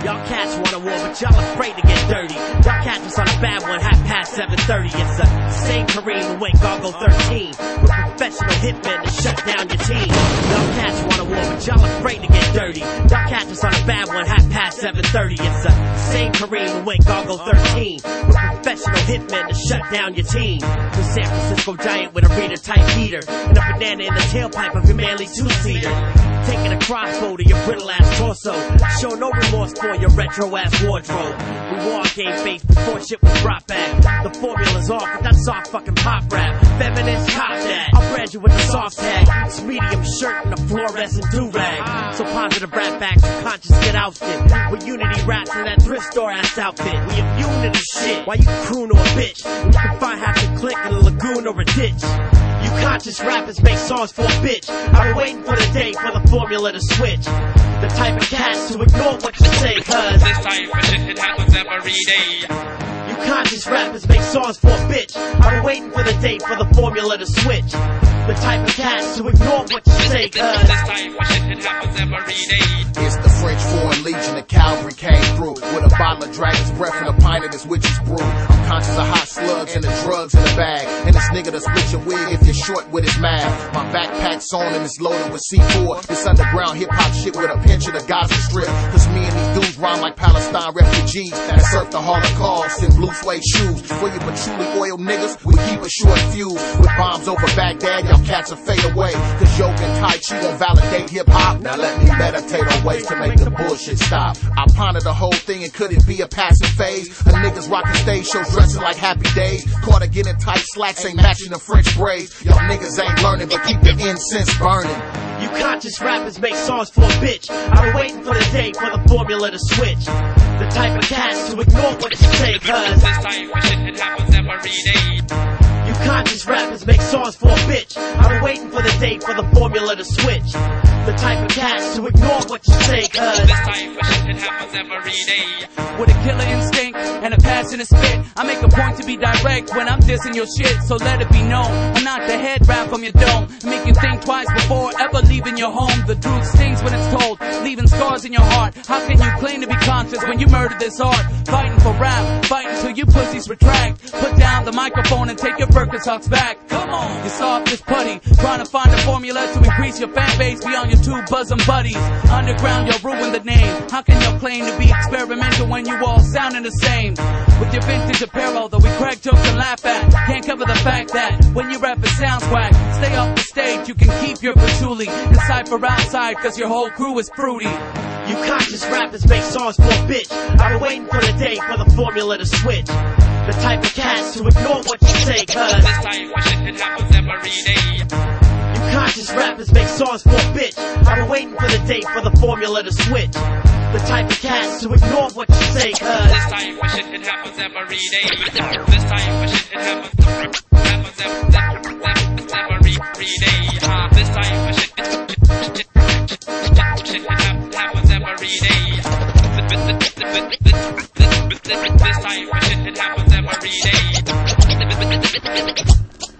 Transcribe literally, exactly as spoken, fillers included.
Y'all cats want a war, but y'all afraid to get dirty. Y'all catch us on a bad one, half past seven thirty. It's the same Kareem who went Gargle thirteen. With professional hitmen to shut down your team. Y'all cats want a war, but y'all afraid to get dirty. Y'all catch us on a bad one, half past seven thirty. It's the same Kareem who went Gargle thirteen. With professional hitmen to shut down your team. The San Francisco Giant with a reader type heater. And a banana in the tailpipe of your manly two-seater. Taking a crossbow to your brittle ass torso. Show no remorse for your retro ass wardrobe. We war game face before shit was brought back. The formula's off with that soft fucking pop rap. Feminist cop that. I'll brand you with the soft tag. It's medium shirt and a fluorescent do-rag. So positive rap backs and conscious get ousted. With unity raps and that thrift store ass outfit. We immune to the shit. Why you croon to a bitch? When you can find half the click in a lagoon or a ditch. You conscious rappers make songs for a bitch. I've been waiting for the day for the formula to switch. The type of cats to ignore what you say, cause this type of shit, it happens every day. You conscious rappers make songs for a bitch. I've been waiting for the day for the formula to switch. The type of cats to ignore what you say, cause this type of shit, it happens every day. It's the French Foreign Legion, the cavalry came through with a bottle of dragon's breath and a pint of this witch's brew. I'm conscious of hot slugs and the drugs in the bag. And this nigga to split your wig if you're short with his mag. My backpack's on and it's loaded with C four. This underground hip-hop shit with a pinch of the Gaza Strip. Cause me and these dudes rhyme like Palestine refugees that surf the Holocaust in blue suede shoes. For you patchouli oil niggas, we keep a short fuse. With bombs over Baghdad, y'all cats will fade away. Cause yoga and Tai Chi won't validate hip-hop. Now let me meditate on ways to make the bullshit stop. I ponder the whole thing and could it be a passing phase? A niggas rocking stage shows dressing like Happy Days. Caught again in tight slacks, ain't matching the French braids. Y'all niggas ain't learning, but keep the incense burning. You conscious rappers make songs for a bitch. I've been waiting for the day for the formula to switch. The type of cats to ignore what you say, cause this type of shit, it happens every day. You conscious rappers make songs for a bitch. I've been waiting for the day for the formula to switch. The type of cats to ignore what you say, cause this type of shit, it happens every day. With a killer instinct and a passionate spit, I make a point to be direct when I'm dissing your shit, so let it be known. I knock the head wrap from your dome and make you think twice before ever leaving your home. The truth stings when it's told, leaving scars in your heart. How can you claim to be conscious when you murder this art? Fighting for rap, fighting till you pussies retract. Put down the microphone and take your Birkenstocks back. Come on, you soft as putty, trying to find a formula to increase your fan base beyond your two bosom buddies. Underground, you'll ruin the name. How can you claim to be experimental when you all sounding the same? With your vintage apparel that we crack jokes and laugh at, can't cover the fact that when you rap it sounds whack. Stay off the stage, you can keep your patchouli and cipher outside cause your whole crew is fruity. You conscious rappers make songs for a bitch. I've been waiting for the day for the formula to switch. The type of cats to ignore what you say, cause this type of shit, it happens every day. You conscious rappers make songs for a bitch. I've been waiting for the day for the formula to switch. The type of cats to ignore what you say, cause this type of shit, it happens every day. This type of shit, it happens, happens every, every, every day. Uh, this type of shit, it, it, it, it, shit, it happens every day. This, this, this, this, this, this type